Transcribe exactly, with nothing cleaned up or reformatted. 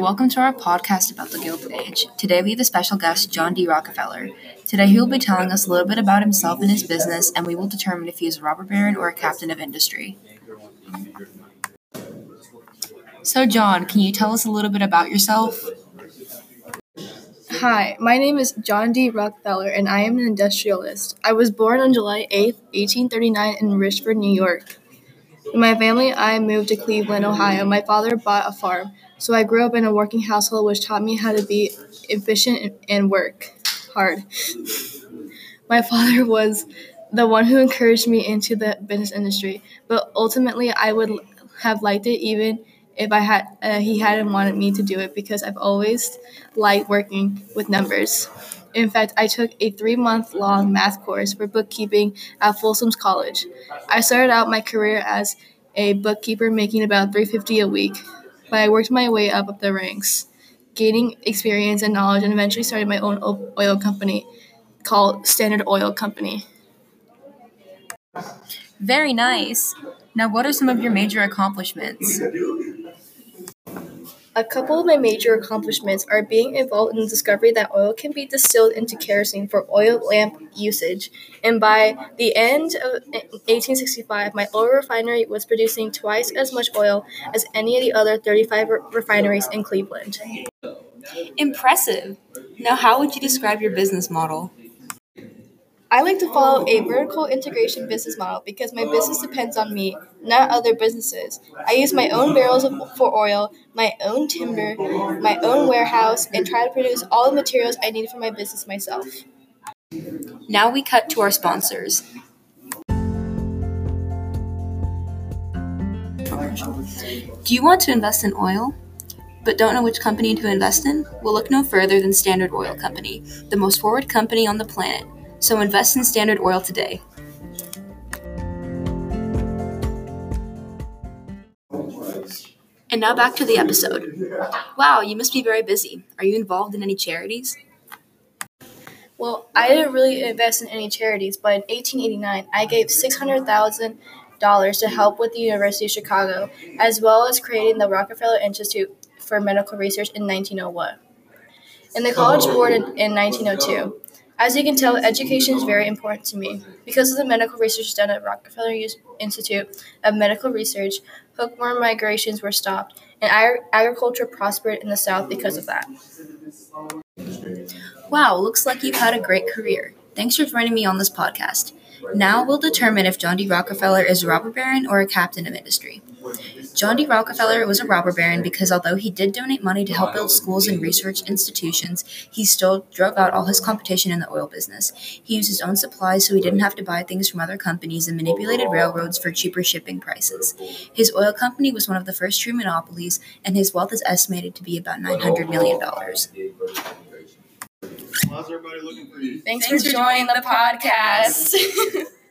welcome to our podcast about the Gilded Age. Today we have a special guest, John D. Rockefeller. Today he will be telling us a little bit about himself and his business, and we will determine if he is a robber baron or a captain of industry. So John, can you tell us a little bit about yourself? Hi, my name is John D. Rockefeller, and I am an industrialist. I was born on July eighth, eighteen thirty-nine in Richford, New York. In my family, I moved to Cleveland, Ohio. My father bought a farm, so I grew up in a working household which taught me how to be efficient and work hard. My father was the one who encouraged me into the business industry, but ultimately I would have liked it even if I had uh, he hadn't wanted me to do it because I've always liked working with numbers. In fact, I took a three-month-long math course for bookkeeping at Folsom's College. I started out my career as a bookkeeper making about three hundred fifty dollars a week, but I worked my way up, up the ranks, gaining experience and knowledge, and eventually started my own oil company called Standard Oil Company. Very nice. Now, what are some of your major accomplishments? A couple of my major accomplishments are being involved in the discovery that oil can be distilled into kerosene for oil lamp usage, and by the end of eighteen sixty-five, my oil refinery was producing twice as much oil as any of the other thirty-five re- refineries in Cleveland. Impressive. Now, how would you describe your business model? I like to follow a vertical integration business model because my business depends on me, not other businesses. I use my own barrels of, for oil, my own timber, my own warehouse, and try to produce all the materials I need for my business myself. Now we cut to our sponsors. Do you want to invest in oil, but don't know which company to invest in? Well, look no further than Standard Oil Company, the most forward company on the planet. So invest in Standard Oil today. And now back to the episode. Wow, you must be very busy. Are you involved in any charities? Well, I didn't really invest in any charities, but in eighteen eighty-nine, I gave six hundred thousand dollars to help with the University of Chicago, as well as creating the Rockefeller Institute for Medical Research in nineteen oh one, and the College Board in, in nineteen oh two. As you can tell, education is very important to me. Because of the medical research done at Rockefeller Institute of Medical Research, hookworm migrations were stopped, and ag- agriculture prospered in the South because of that. Wow, looks like you've had a great career. Thanks for joining me on this podcast. Now we'll determine if John D. Rockefeller is a robber baron or a captain of industry. John D. Rockefeller was a robber baron because although he did donate money to help build schools and research institutions, he still drove out all his competition in the oil business. He used his own supplies so he didn't have to buy things from other companies and manipulated railroads for cheaper shipping prices. His oil company was one of the first true monopolies, and his wealth is estimated to be about nine hundred million dollars. Thanks for joining the podcast.